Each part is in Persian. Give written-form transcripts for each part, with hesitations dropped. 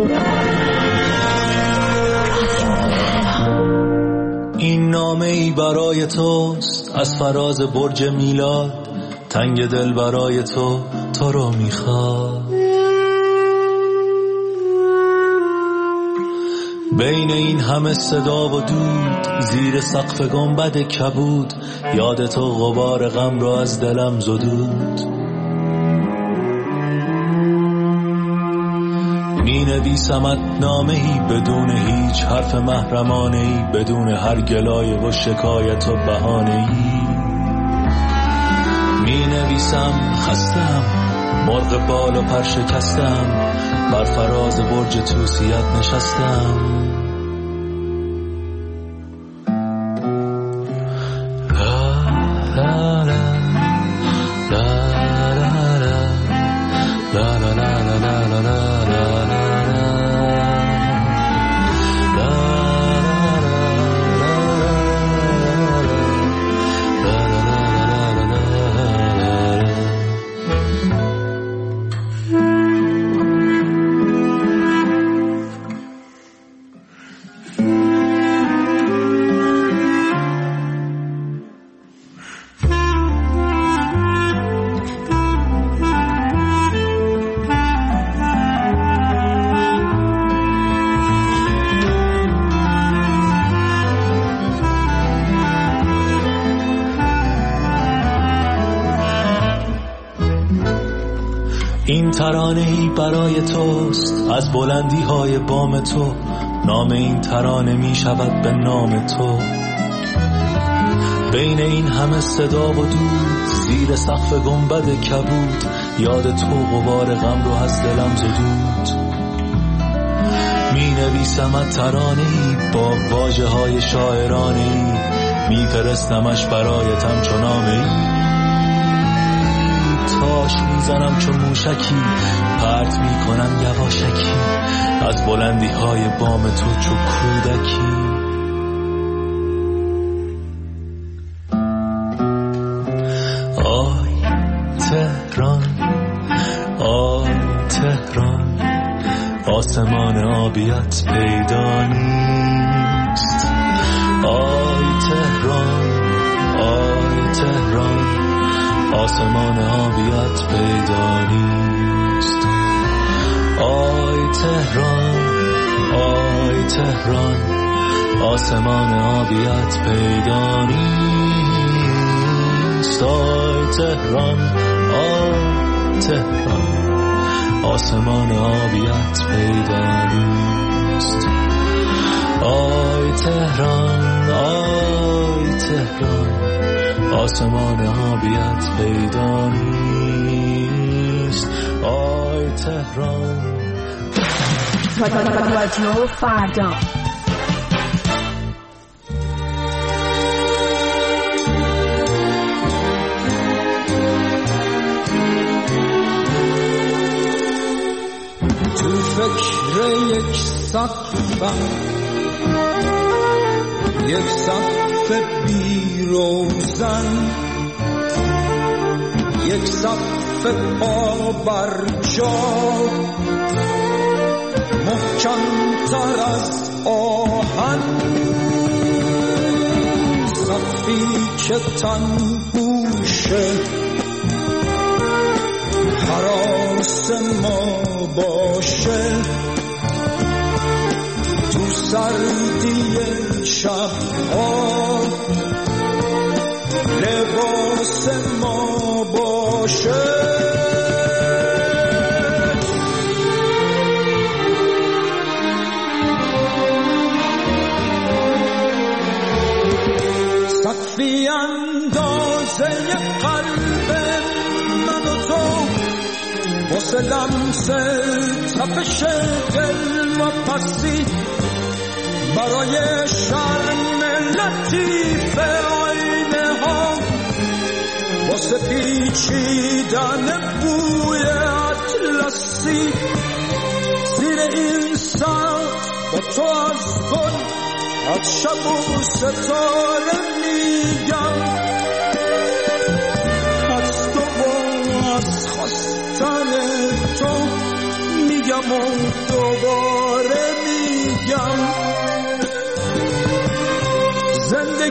این نامه ای برای توست از فراز برج میلاد، تنگ دل برای تو رو میخواد. بین این همه صدا و دود، زیر سقف گنبد کبود، یاد تو غبار غم رو از دلم زدود. می نویسمت نامه‌ای بدون هیچ حرف محرمانه‌ای، بدون هر گلایه و شکایت و بهانه‌ای. می نویسم خستم، مرغ بال و پر شکستم، بر فراز برج توسیت نشستم. این ترانه‌ای برای توست از بلندی های بام تو، نام این ترانه می شود به نام تو. بین این همه صدا و دود، زیر سقف گنبد کبود، یاد تو غبار غم رو از دلم زدود. می نویسمت ترانه‌ای با واژه های شاعرانه‌ای، می فرستمش برایتم چو نامه‌ای. تاش میزنم چون موشکی، پرت میکنم یواشکی، از بلندی های بام تو چو کودکی. آی تهران، آی تهران، آسمان آبیت پیدا نیست. آی تهران، آی تهران، آسمان آبیت پیدا نیست. آی تهران، آی تهران، آسمان آبیت پیدا نیست. آی تهران، آی تهران، آسمان آبیت پیدا نیست. آی تهران، آی تهران، آسمان آبیت پیدا نیست. آی تهران. رادیو فردا. تو فکر یک سقفم، یک سقف بی روزن، یک سقف پا بر جا، محکم تر از آهن، سقفی که تن پوشه حراس ما باشه، تو سردی شب‌ها لباس ما باشه. سقفی اندازه قلب من و تو، واسه لمس تپش دل و پسی، برای شرم لطیف آینه ها، واسه پیچیدن بوی اطلسی، زیر این سقف با تو از گل، از شب و ستاره میگم، از تو و از خواستن تو میگم و دوباره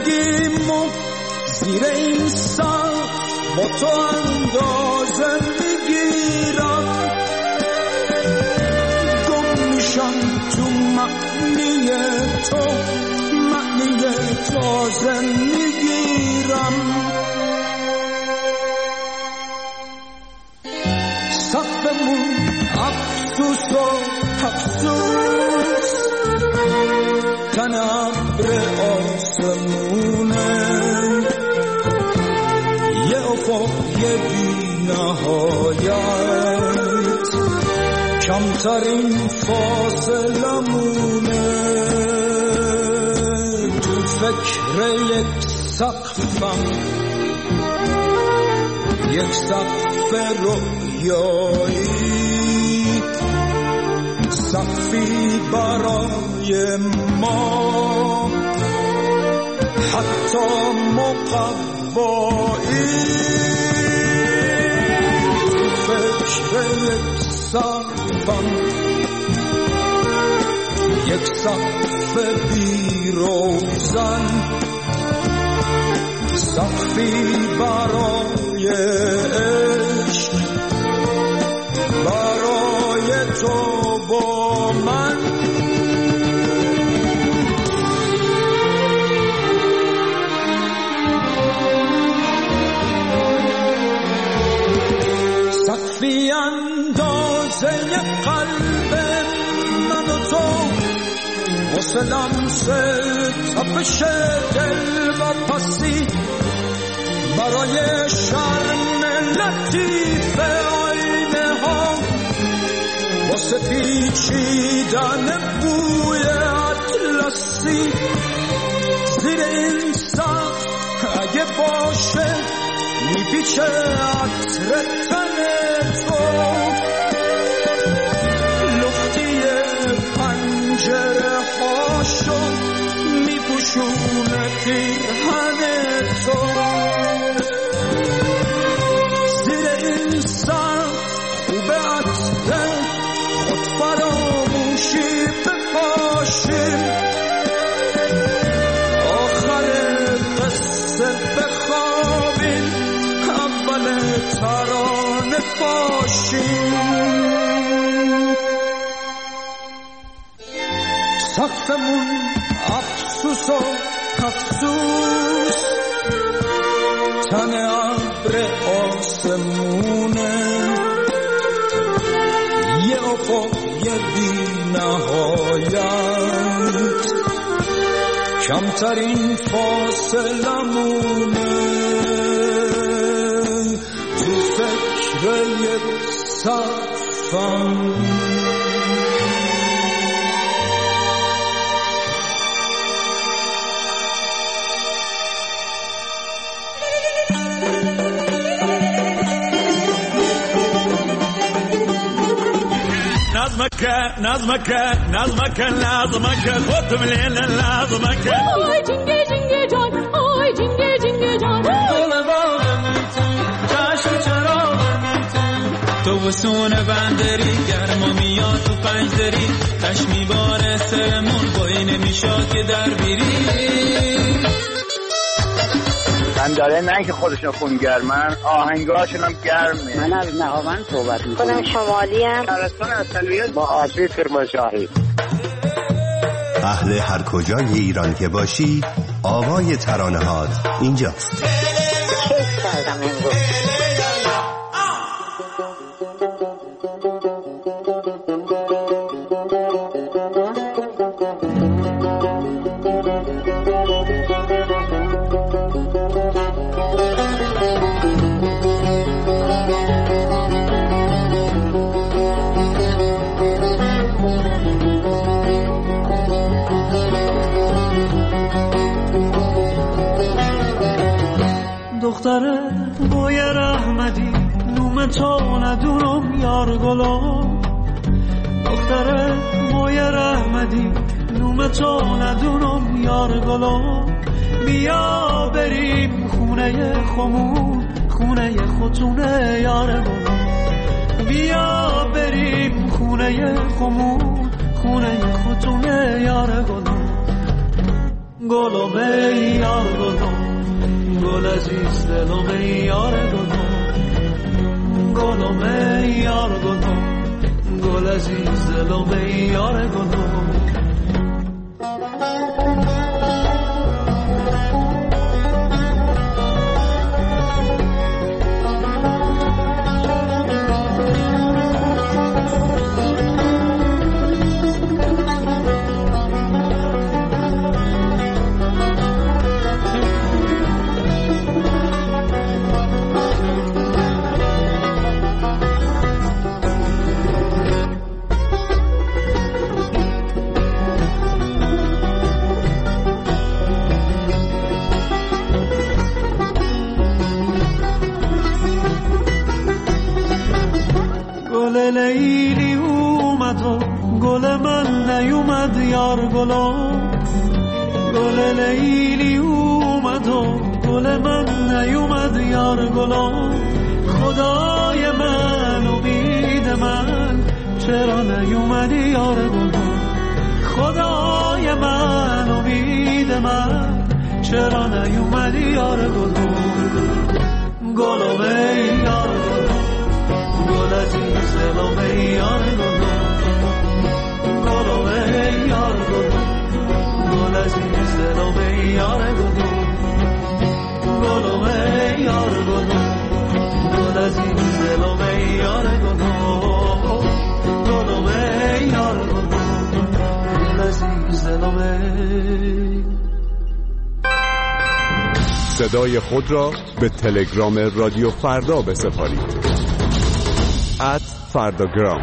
زندگیمو زیر این سر با تو اندازه میگیرم، گم میشم تو معنی تو، معنی تازه میگیرم. سقفمون افسوس و افسوس، تن ابر آسمونه، یه افق یه بی نهایت، کمترین فاصلمونه. تو فکر یک سقفم، یک سقف رویایی، سقفی برای ما حتی مقوایی. تو فکر یک سقفم، یک سقف بی روزن، سقفی برای عشق، برای تو با من. سقفی اندازه قلب من و تو، واسه لمس تپش دل و پسی، برای شرم لطیف آینه ها، واسه پیچیدن بوی اطلسی. زیر این سقف اگه باشه میپیچه عطر تن تو، لختی پنجره هاشو میپوشونه پیرهن تو. زیر این سقف خوبه عطر خود فراموشی بپاشیم، آخر قصه بخوابیم، اول ترانه باشیم. سقفمون افسوس و افسوس، تن ابر آسمونه، یه افق یه بی نهایت، کمترین فاصلمونه. تو فکر یک سقفم، نظمك خد من لازمك. آی جنگه جنگه جان، آی جنگه جنگه جان، دل باغمتون چشم چراغمتون، تو وسون بندری گرما میاد تو پنجدری، کش میباره سرمون بایی نمیشاد که در بیری. من داره نه که خودشون خونگرمن، آهنگاشون هم گرمه. من از نهاوند صحبت میکنم. خودم شمالی ام. شهرستان اصلیت با آسی کرمانشاهی. اهل هر کجای ایران که باشی، آوای ترانه‌هات اینجاست. کیف کردم امروز. دختره بوی رحمتی نوم تو ندونم یار گلم، دختره بوی رحمتی نوم تو ندونم یار گلم. بیا بریم خونه خمون، خونه خودتونه یار گلم. بیا بریم خونه خمون، خونه خودتونه یار گلم. گلم ای یار گلم گل عزیز دلم ای یار گلم گلم ای یار گلم گل عزیز دلم ای یار گلم لیلی اومد و گل من نیومد یار گلم گل لیلی اومد و گل من نیومد یار گلم خدای من امید من چرا نیومدی یار گلم خدای من امید من چرا نیومدی یار گلم گلم ای یار گلم گل عزیز دلم ای یار گلم گلم ای یار گلم گل عزیز دلم ای یار گلم گلم ای یار گلم گل عزیز دلم ای یار گلم گلم ای یار گلم گل عزیز دلم ای. صدای خود را به تلگرام رادیو فردا بسپارید @فرداگرام.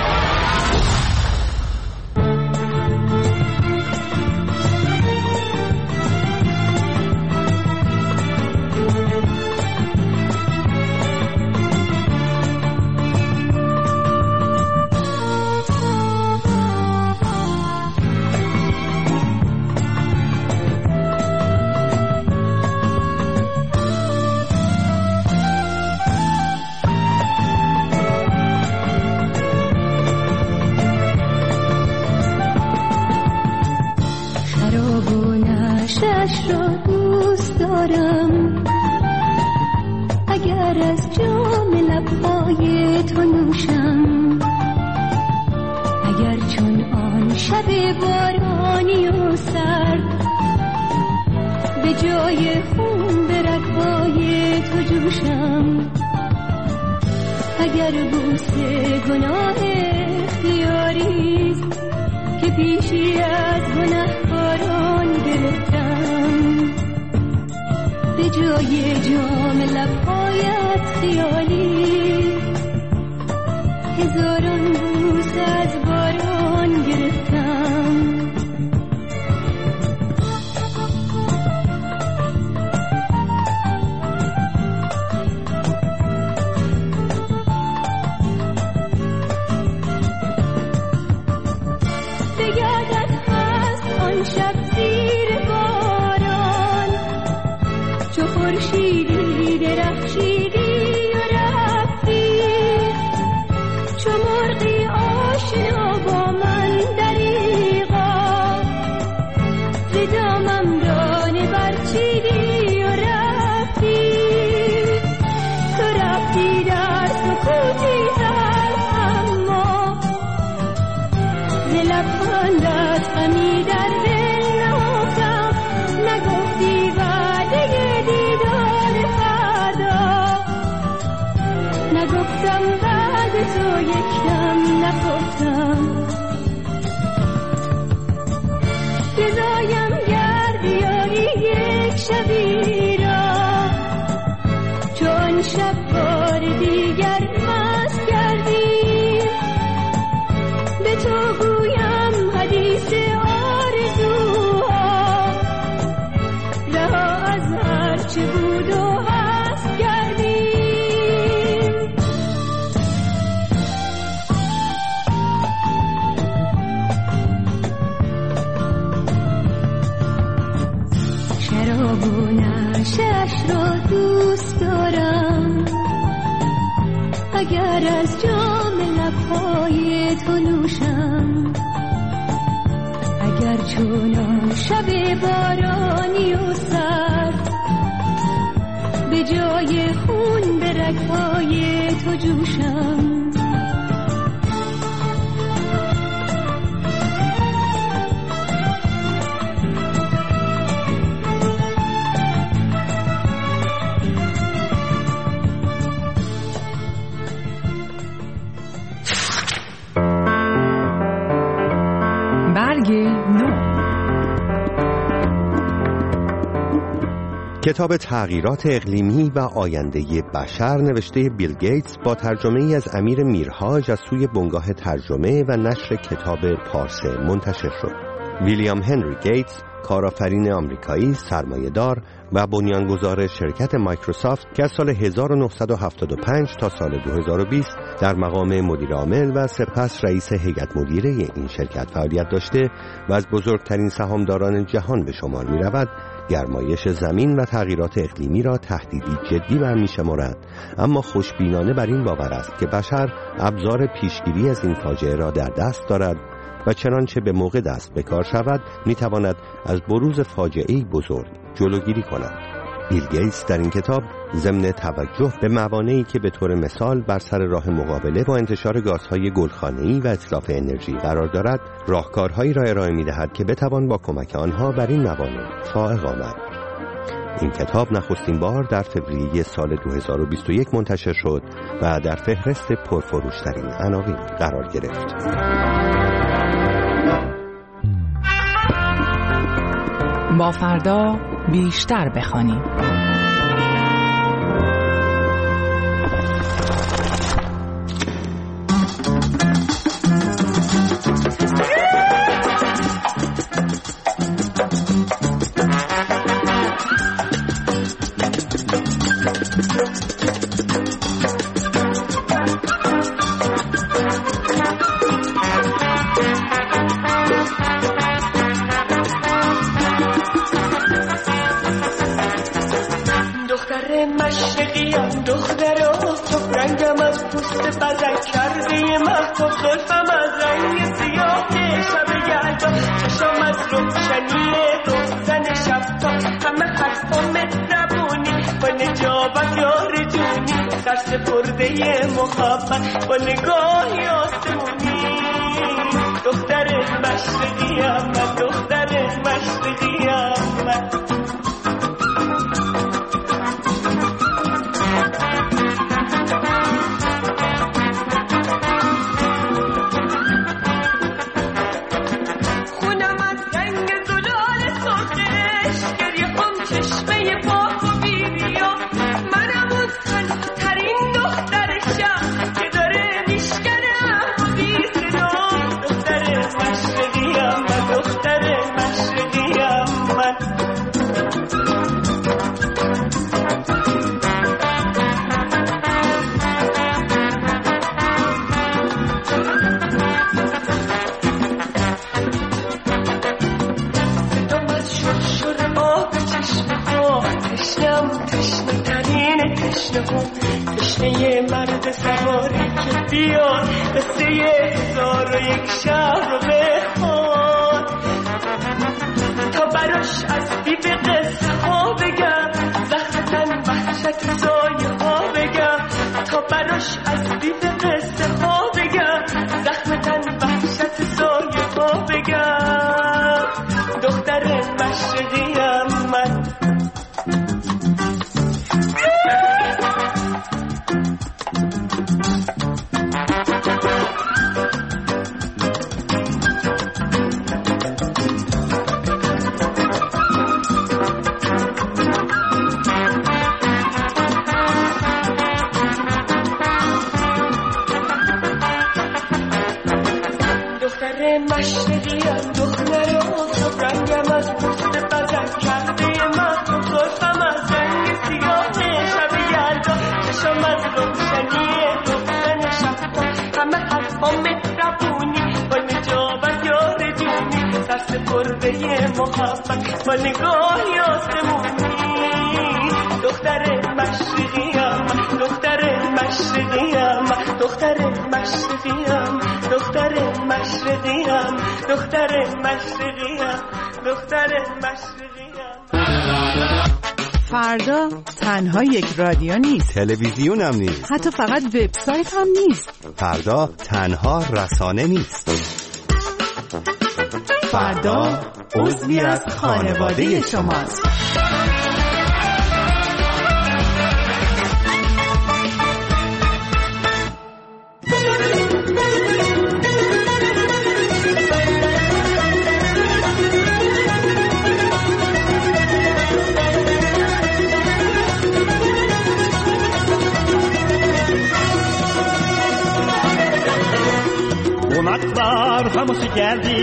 اگر از جام لبهای تو نوشم، اگر چون شب بارانی و سرد به جای خون به رگ‌های تو جوشم. کتاب تغییرات اقلیمی و آینده بشر نوشته بیل گیتس با ترجمه ای از امیر میرهاج از سوی بنگاه ترجمه و نشر کتاب پارسه منتشر شد. ویلیام هنری گیتس کارآفرین آمریکایی سرمایه‌دار و بنیانگذار شرکت مایکروسافت که از سال 1975 تا سال 2020 در مقام مدیر عامل و سپس رئیس هیئت مدیره این شرکت فعالیت داشته و از بزرگترین سهامداران جهان به شمار می‌رود، گرمایش زمین و تغییرات اقلیمی را تهدیدی جدی برمی‌شمارد، اما خوشبینانه بر این باور است که بشر ابزار پیشگیری از این فاجعه را در دست دارد و چنانچه به موقع دست به کار شود می‌تواند از بروز فاجعه‌ای بزرگ جلوگیری کند. بیل گیتس در این کتاب ضمن توجه به موانعی که به طور مثال بر سر راه مقابله با انتشار گازهای گلخانه‌ای و اتلاف انرژی قرار دارد، راهکارهایی را ارائه می‌دهد که بتوان با کمک آنها بر این موانع فائق آمد. این کتاب نخستین بار در فوریه سال 2021 منتشر شد و در فهرست پرفروش‌ترین عناوین قرار گرفت. با فردا بیشتر بخوانیم. محبت با نگاهی آسمونی، دختر مشرقیم من، دختر مشرقیم من. خونم از رنگ زلال سرخش، گریه هم چشمه پاک و بیبیا، منم اون تنها دختر شهر که داره میشکنه اما بی صدا، دختر مشرقیم من، دختر مشرقیم من. صدام از شرشر آب چشمه ها، تشنم تشنه ترین تشنه ها، تشنه مرد سواری که بیاد قصه 1001 شب رو بخواد، تا براش از بی به قصه ها بگم، زخم تن وحشت سایه ها بگم، تا براش از بی به قصه ها بگم، زخم تن وحشت سایه ها بگم، دختر مشرقیم من. مشرقیم دختر آفتاب رنگم از پوست بدن کرده من، زلفم از رنگ سیاه شب یلدا، چشم از روشنی روزن شبها، همه حرفا مهربونی با نجابت یار جونی، سرسپرده محبت با نگاهی آسمونی، دختر مشرقیم دختر مشرقیم دختر مشرقیم دختر مشرقیم دختر مشرقیم دختر مشرقیم. فردا تنها یک رادیو نیست، تلویزیون هم نیست، حتی فقط وبسایت هم نیست. فردا تنها رسانه نیست. فردا عضوی از خانواده شماست. Konaklar hamısı geldi,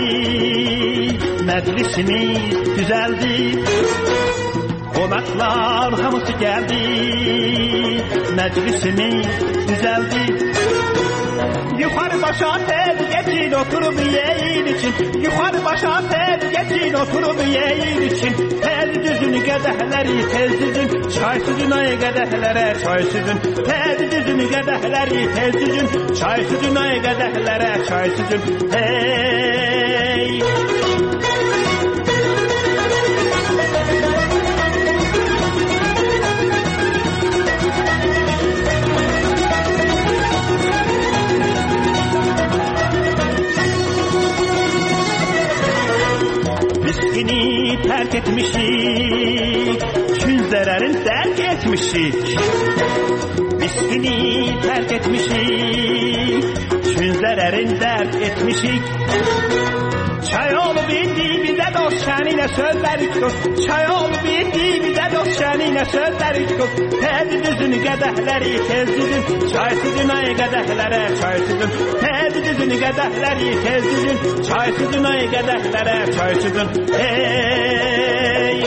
meclisimiz düzeldi. Konaklar hamısı geldi, meclisimiz düzeldi. Yukarı başa tel geçin oturup yiyin için. Yukarı başa tel geçin oturup yiyin için. Tel düzün qədəhləri tez düzün, çay süzün ay qədəhlərə çay süzün. Tel düzün qədəhləri tez düzün, çay süzün ay qədəhlərə çay süzün. Hey! Miskini terk etmişik, çün zararın terk etmişik. Miskini terk etmişik, çün zararın terk etmişik. Çay olup indi bize dost şanine sözlerik dost. Çay olup indi bize dost şanine sözlerik dost. Tez düzün qədəhləri tez düzün, çay süzün ay qədəhlərə çay süzün. Tez düzün qədəhləri tez düzün, çay süzün ay qədəhlərə çay süzün. Hey!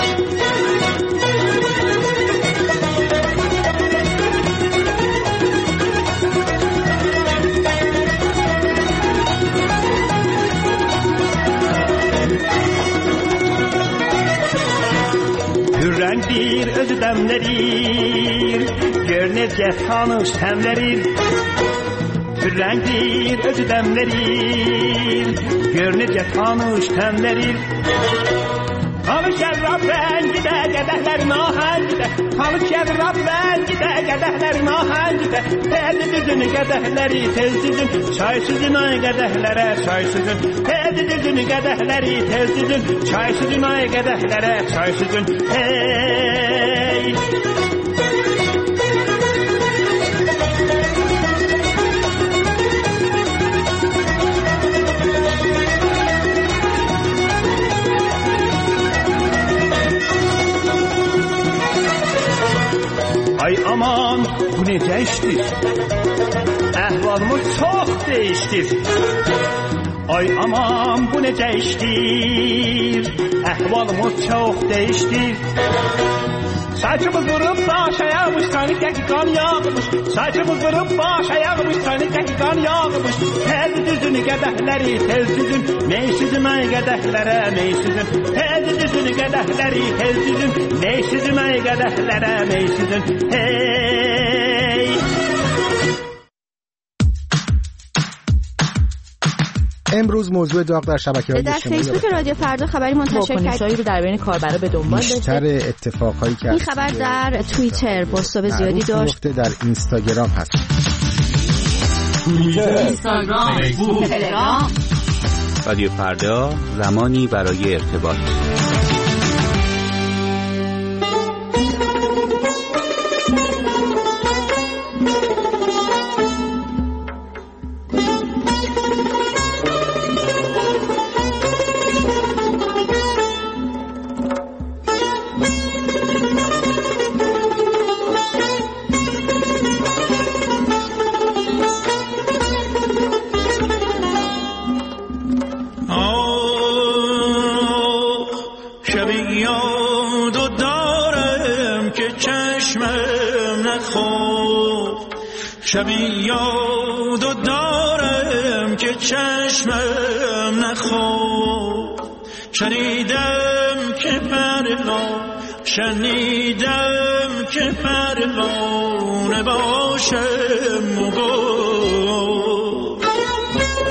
Hürrengdir özü demlerir, gör necə tanış təmlərir. Hürrengdir özü demlerir, gör necə tanış təmlərir. Tanış şərrab rəngidə, qədəhlərin ahəngidə. Tanış şərrab rəngidə, qədəhlərin ahəngidə. Tez düzün qədəhləri tez düzün, çay süzün ay qədəhlərə çay süzün. Tez düzün qədəhləri tez düzün, çay süzün ay qədəhlərə çay süzün. Hey! Ay aman bu necə işdir? Əhvalımız çox dəyişdir. Ay aman bu necə işdir? Əhvalımız çox dəyişdir. Saçımız vurub baş ayağmış, sanıqdəki qan yağmış. Saçımız vurub baş ayağmış, sanıqdəki qan yağmış. Tez düzün qədəhləri tez düzün, mey süzün ay qədəhlərə mey süzün. Tez düzün qədəhləri tez düzün, mey süzün ay qədəhlərə mey süzün. Hey! امروز موضوع داغ در شبکه‌های اجتماعی در فیسبوک رادیو فردا خبری منتشر کرد رو در بین کاربرا به دنبال داشته. بیشتر اتفاقایی که این خبر در توییتر پست‌های زیادی داشت. در اینستاگرام هست. اینستاگرام، فیسبوک، تلگرام. رادیو فردا زمانی برای ارتباط. شبی یادو دارم که چشمم نخورد. شنیدم که پروانه باشم و گفت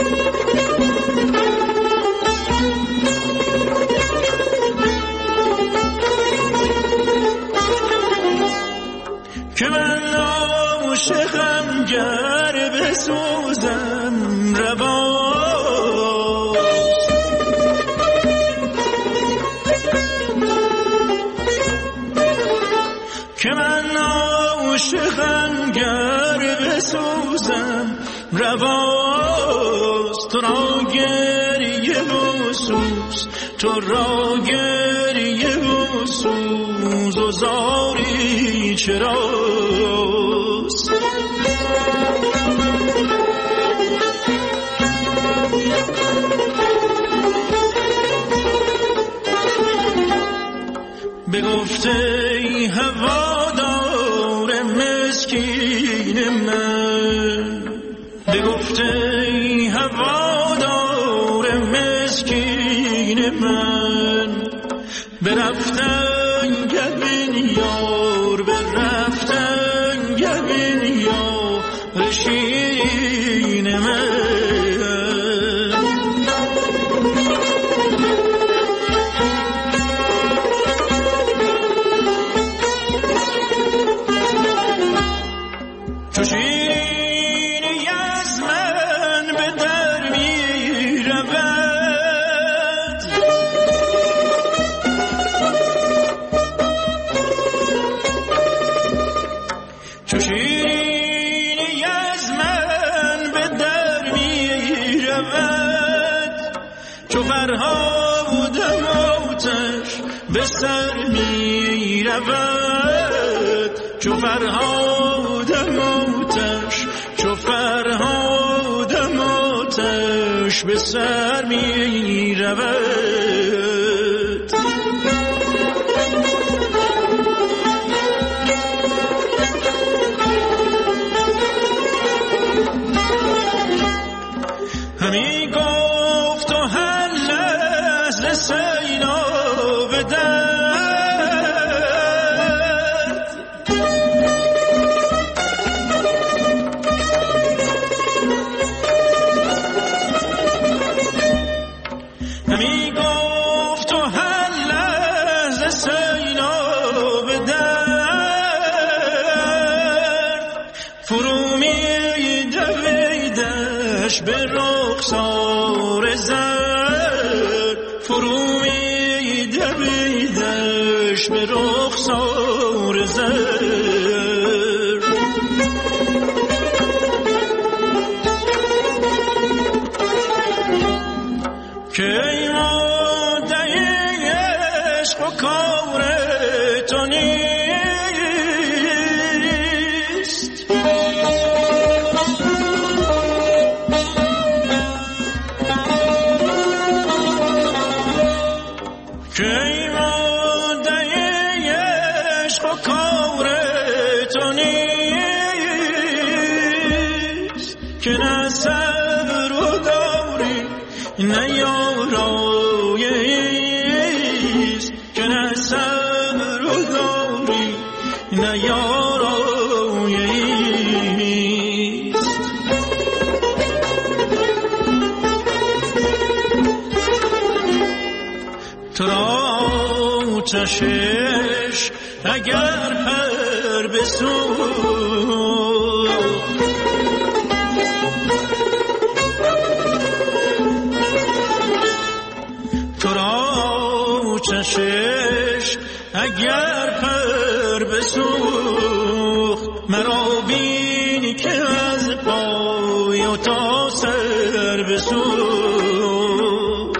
سوزم رواست، تو را گریه و سوز، تو را گریه و سوز و زاری چراست. بگفته ای هوادار مسکین من، بگفته ای هوادار مسکین من، برفتن گبین یار، برفتن گبین یار شیرین من. سر می رود چو فرهادم آتش، چو فرهادم آتش به سر می رود. همی گفت و هر لحظه سیلاب درد، همی گفت و هر لحظه سیلاب درد، فرو می دویدش به رخسار زرد، فرو می دویدش به رخسار زرد. که ای ماده عشق و کار تو نیست، که ای ماده عشق و کار تو نیست، که نه صبر و داری نه یاراییست، که نه صبر و داری نه یاراییست. تو را چشش اگر پر بسوخت، تو را چشش اگر پر بسوخت، مرا بینی که از پای و تا سر بسوخت.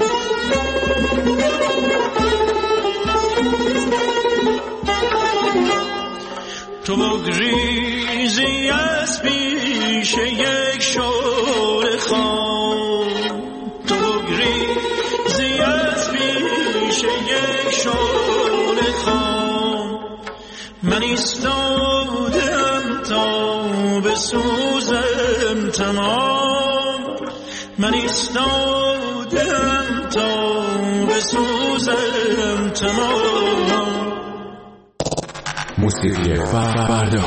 تو بگریزی از پیش یک شعله خام، تو بگریزی از پیش یک شعله خام، من ایستادم تا بسوزم تمام، من ایستادم تا بسوزم تمام. موسیقی فردا.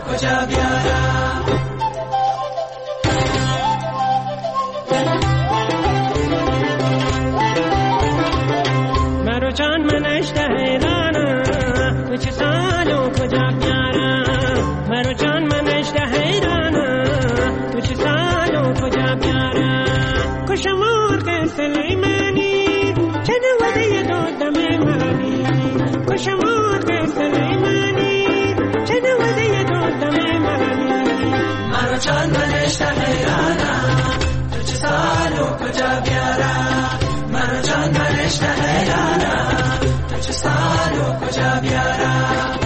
کجا بیارم مرو جان من اشته حیرانم تو چه سالو کجا بیارم مرو جان من اشته حیرانم تو چه سالو کجا بیارم کشمور که سلیمانی چه دوده دادم منی کشمور که سلیمانی چه دوده دادم منی مرو جان من اشته حیرانم تو چه سالو کجا بیارم مرو جان من اشته حیرانم تو چه سالو کجا بیارم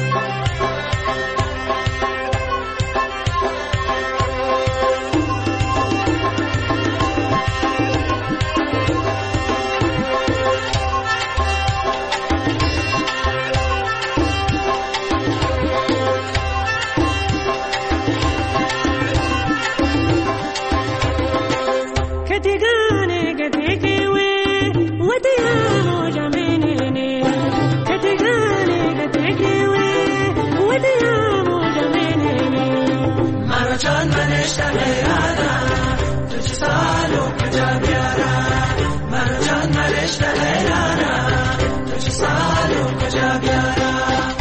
جان من اشته حیرانم تو چه سالو کجا بیارم مرو جان من اشته حیرانم تو چه سالو کجا بیارم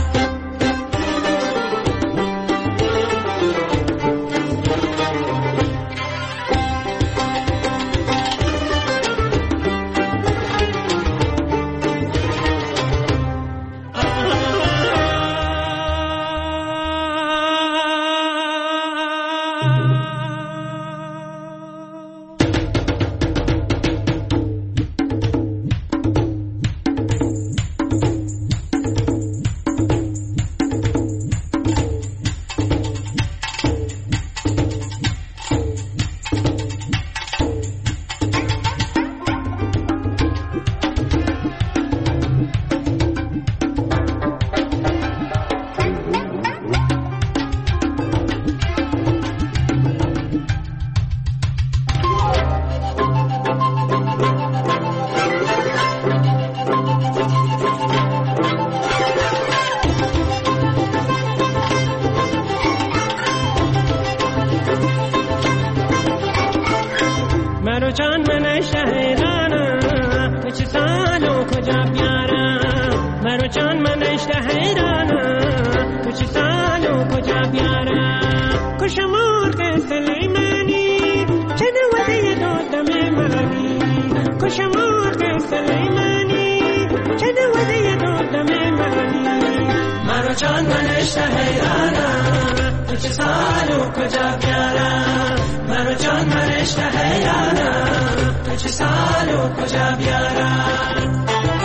مرو جان من اشته حیرانم تو چه سالو کجا بیارم مرو جان من اشته حیرانم تو چه سالو کجا بیارم کشمور که سلیمانی چه دوده دادم منی کشمور که سلیمانی چه دوده دادم منی مرو جان من اشته حیرانم تو چه سالو کجا بیارم مرو جان من اشته حیرانم تو چه سالو کجا بیارم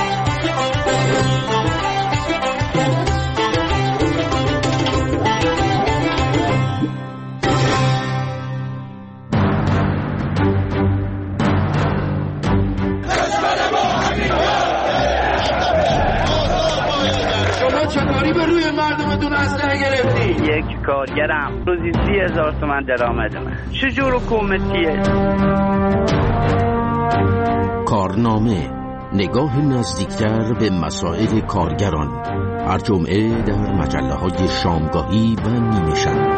شما چطوری به روی مردمتون اسلحه گرفتی؟ یک کارگرم روزی 30,000 تومان درآمد من چجور حکومتیه؟ کارنامه، نگاه نزدیکتر به مسائل کارگران، هر جمعه در مجله‌های شامگاهی و نیمه شب.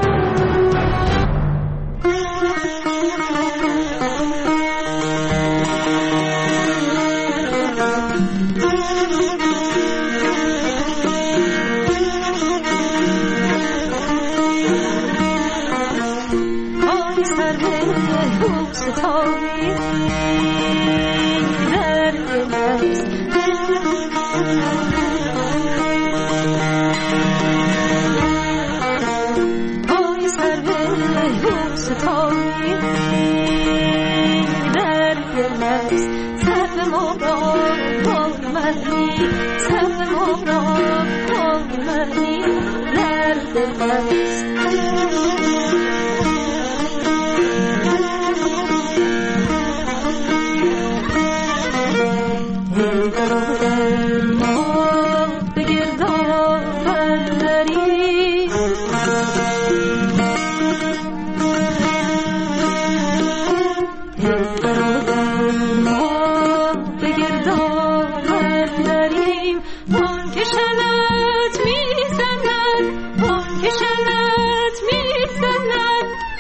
کشنت میزند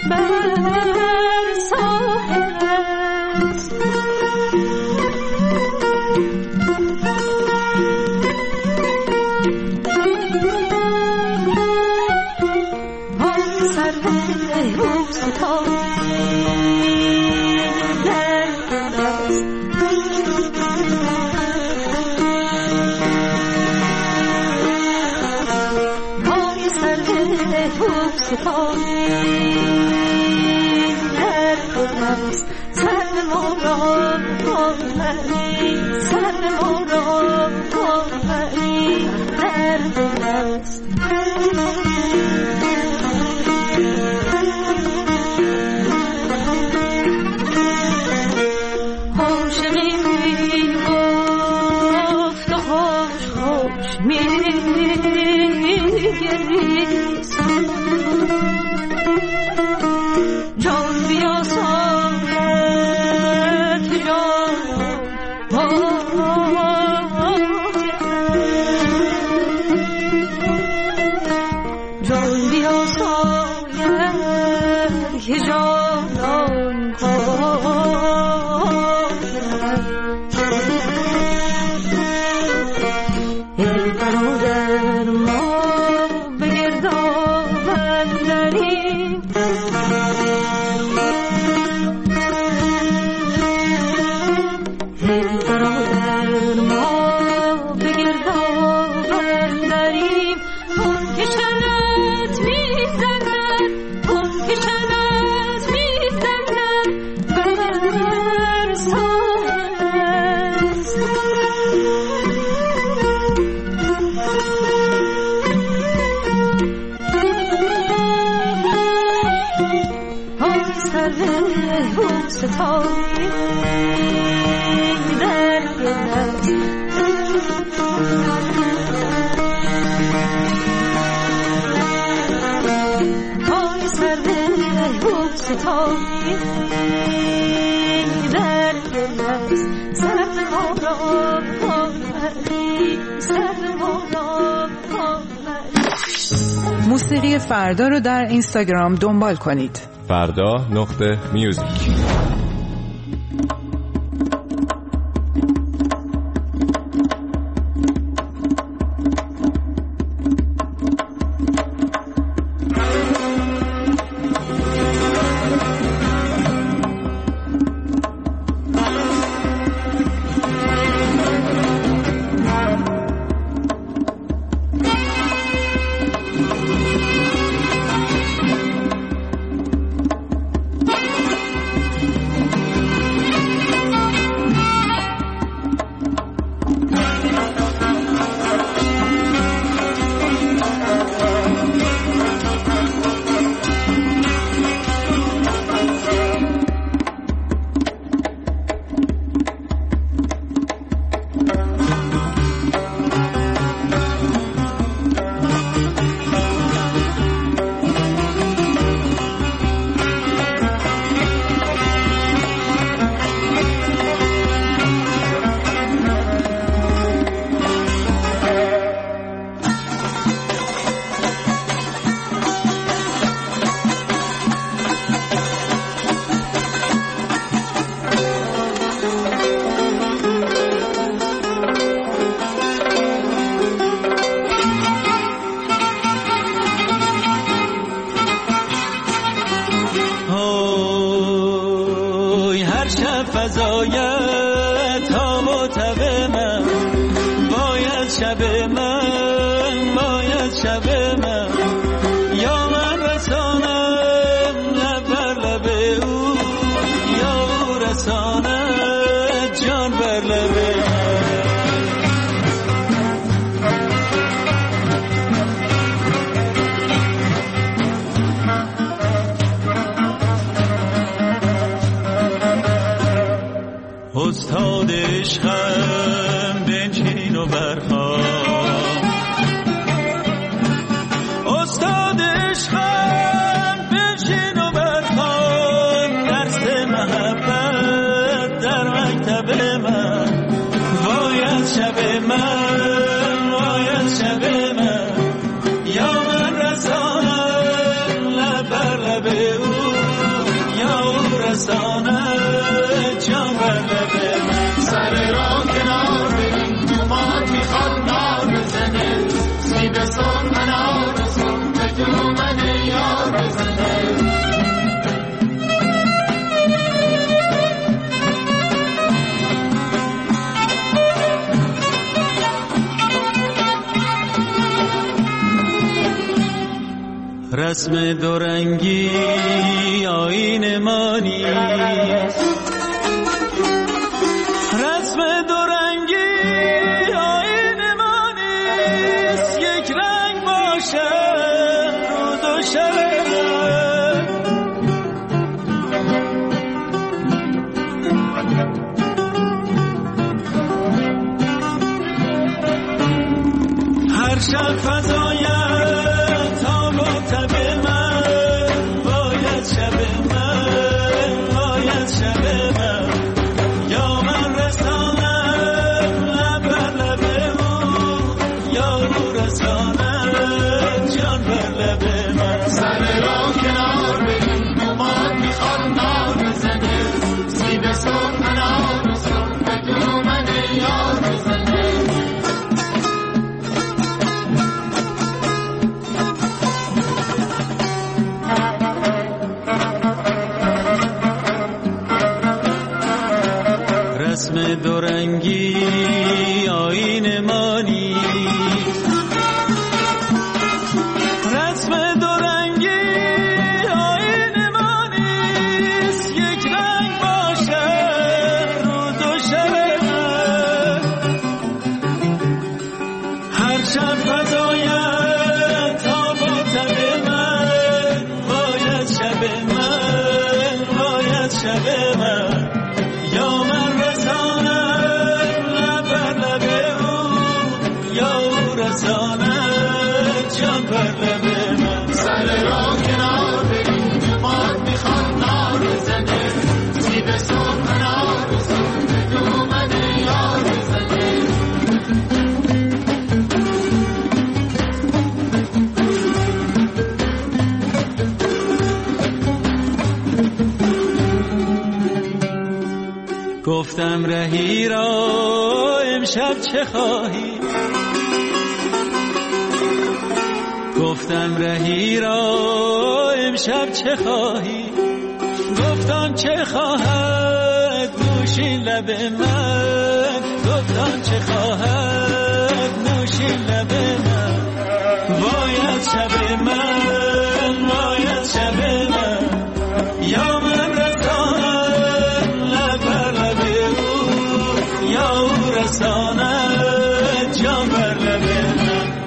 بر ساحل است. موسیقی فردا رو در اینستاگرام دنبال کنید. فردا.میوزیک. رسم دورنگی آیین ما نیست، رسم دورنگی آیین ما نیست، یک رنگ باشه روز و شب. هر شب فضای تاب و تب من باید شب من، باید شب من، یا من رسانم لب بر لب او، یا او رسانم جان بر لب من. سر را کنار بریم نماد میخواد نار بزنه، سیب سرخ انار سرخ بدون من یار بزنه. رسم دورنگی آیین ما نیست، رسم دورنگی آیین ما نیست، یک رنگ باشه روز و شب من. هر شب فضای تاب و تب من باید شب من، باید شب من، یا من سر را کنار بریم نماد میخواد نار بزنه، سیب سرخ انار سرخ بدون من یار بزنه. گفتم رهی را امشب چه خواهی، گفتم رهی را امشب چه خواهی، گفتم چه خواهد نوشین لب من، گفتم چه خواهد نوشین لب من. باید شب من، باید شب من، یا من رسانم لب بر لب او، یا او رسانم جان بر لب من.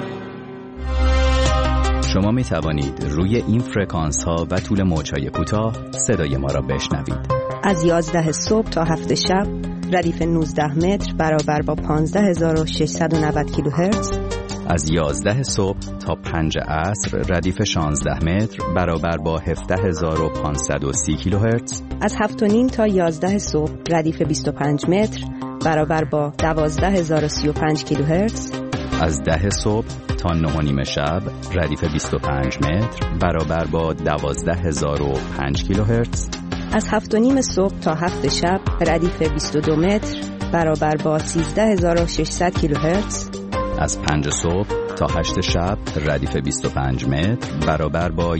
شما می توانید روی این فرکانس ها و طول موج‌های کوتاه صدای ما را بشنوید. از 11 صبح تا 7 شب ردیف 19 متر برابر با 15690 کیلوهرتز. از 11 صبح تا 5 عصر ردیف 16 متر برابر با 17530 کیلوهرتز. از 7:30 تا 11 صبح ردیف 25 متر برابر با 12035 کیلوهرتز. از 10 صبح تا 9:30 شب ردیف 25 متر برابر با 12005 کیلوهرتز. از 7:30 صبح تا 7 شب ردیف 22 متر برابر با 13600 کیلوهرتز. از 5 صبح تا 8 شب ردیف 25 متر برابر با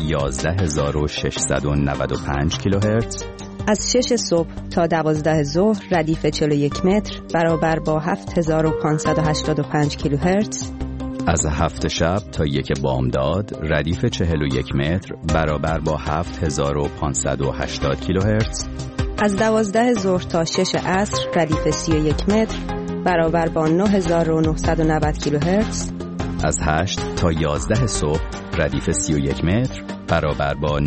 11695 کیلوهرتز. از 6 صبح تا 12 ظهر ردیف 41 متر برابر با 7585 کیلوهرتز. از 7 شب تا 1 بامداد ردیف 41 متر برابر با 7580 کیلوهرتز. از 12 ظهر تا 6 عصر ردیف 31 متر برابر با 9990 کیلوهرتز. از 8 تا 11 صبح ردیف 31 متر برابر با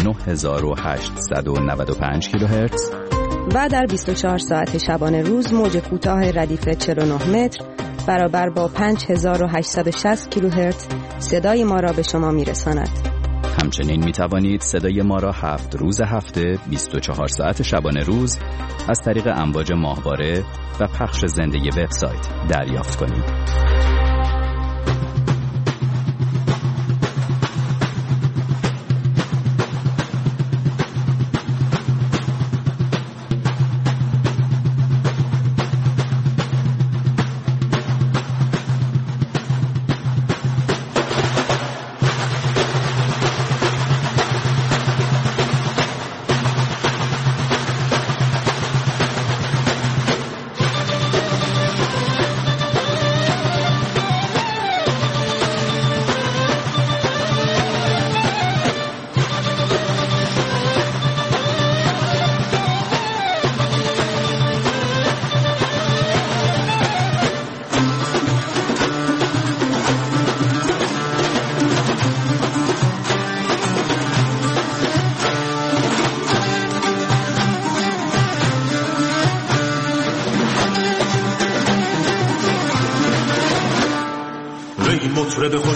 9895 کیلوهرتز. و در 24 ساعت شبانه روز موج کوتاه ردیف 49 متر برابر با 5860 کیلوهرتز صدای ما را به شما میرساند. همچنین می توانید صدای ما را 7 روز هفته 24 ساعت شبانه روز از طریق امواج ماهواره و پخش زنده وبسایت دریافت کنید.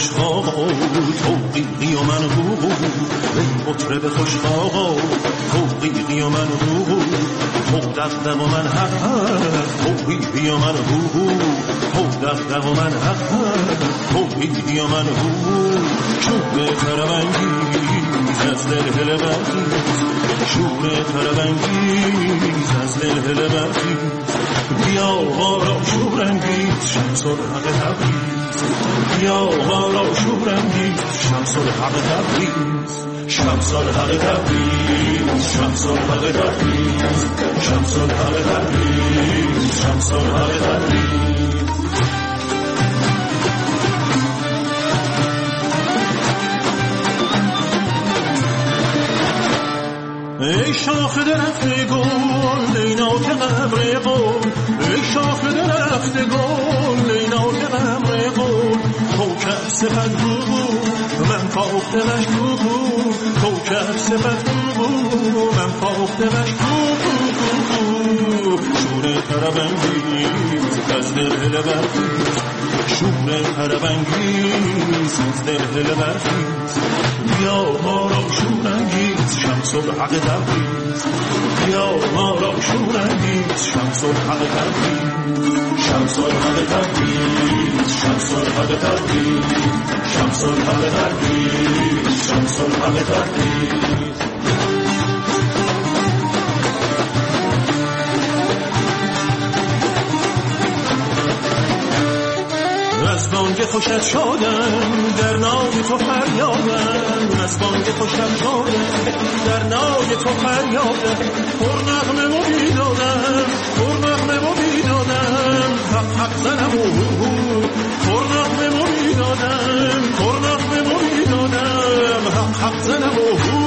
خوشخواه توقیقی و من هو ای مطرب خوشخواه توقیقی و من هو تو دقدق و من حق توقیقی و من هو تو دقدق و من حق توقیقی و من هو شور تربنگیز از دل هل برخیز شور تربنگیز از دل هل برخیز بیا ما را شورانگیز شمس الحق تبریز بیا ما را شورانگیز شمس الحق تبریز شمس الحق تبریز شمس الحق تبریز شمس الحق تبریز شمس الحق تبریز ای شاخ درخت گل لینا که قمر گل ای شاخ درخت گل لینا که قمر گل کوکب سپد گو من فاخته مشکو کوکب سپد گو من فاخته مشکو شور تربنگیز از دل هل برخیز شور تربنگیز از دل هل برخیز بیا ما را شورانگیز شمس الحق تبریز بیا ما را شورانگیز شمس الحق تبریز شمس الحق تبریز شمس الحق تبریز شمس الحق تبریز شمس الحق تبریز از بانگ خوشت شادم در نای تو فریادم از بانگ خوشت شادم در نای تو فریادم پر نغمه و بیدادم پر نغمه و بیدادم حق حق زنم پر نغمه و بیدادم پر نغمه و بیدادم حق حق زنم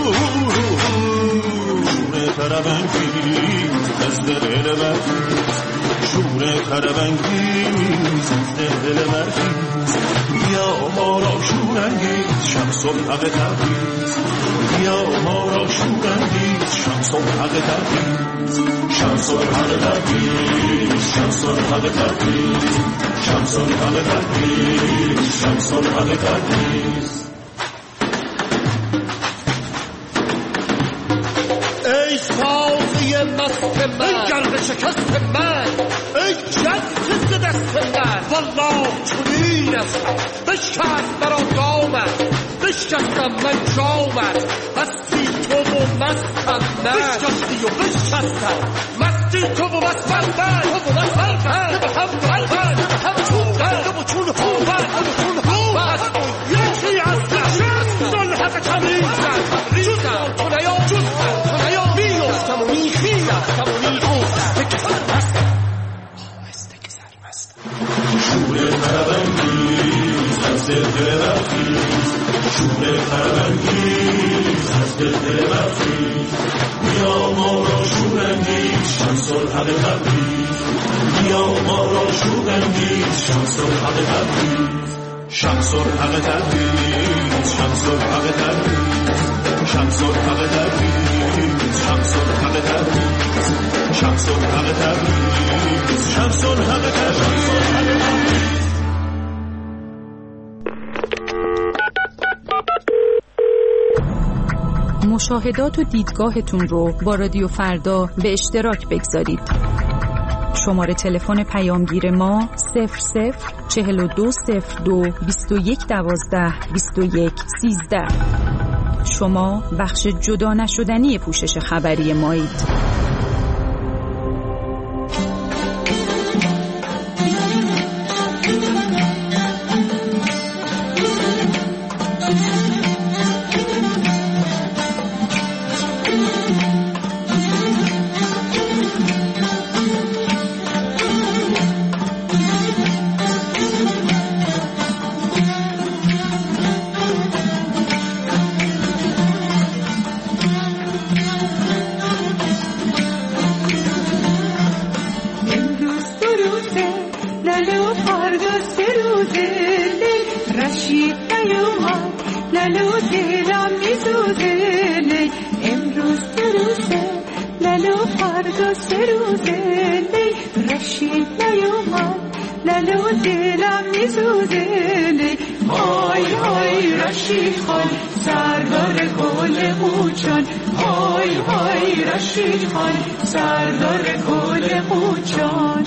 شور تربنگیز از دل برخیز شور تربنگیز از دل برخیز بیا ما را شورانگیز شمس الحق تبریز بیا ما را شورانگیز شمس الحق تبریز شمس الحق تبریز شمس الحق تبریز شمس الحق تبریز شمس الحق تبریز ای ساقی مست من ای گرد شکست من ای جنت ز دست من والله چنین است بشکست مرا دامت بشکستم من جامت مستی تو و مستم من بشکستی و بشکستم مستی تو و مستم من تو و مستم من به هم قلبن به هم چوبن و چون خوبن و چون خوبن یکی هستم شمس الحق تبریزن جزم تو نیا جزم تو نیا میفتم و میخیرم و میخوستم که سرمستم آهسته که سرمستم شور تربنگیز از دل برخیز شور تربنگیز از دل برخیز بیا ما را شورانگیز شمس الحق تبریز بیا ما را شورانگیز شمس الحق تبریز شمس الحق تبریز شمس الحق تبریز شمس الحق تبریز شمس الحق تبریز شمس الحق تبریز شمس الحق تبریز مشاهدات و دیدگاهتون رو با رادیو فردا به اشتراک بگذارید. شماره تلفن پیامگیر ما 004202 2112 2113. شما بخش جدا نشدنی پوشش خبری مایید. رشید خان سردار کل قوچان.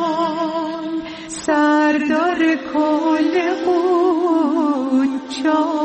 سردار کل قوچان.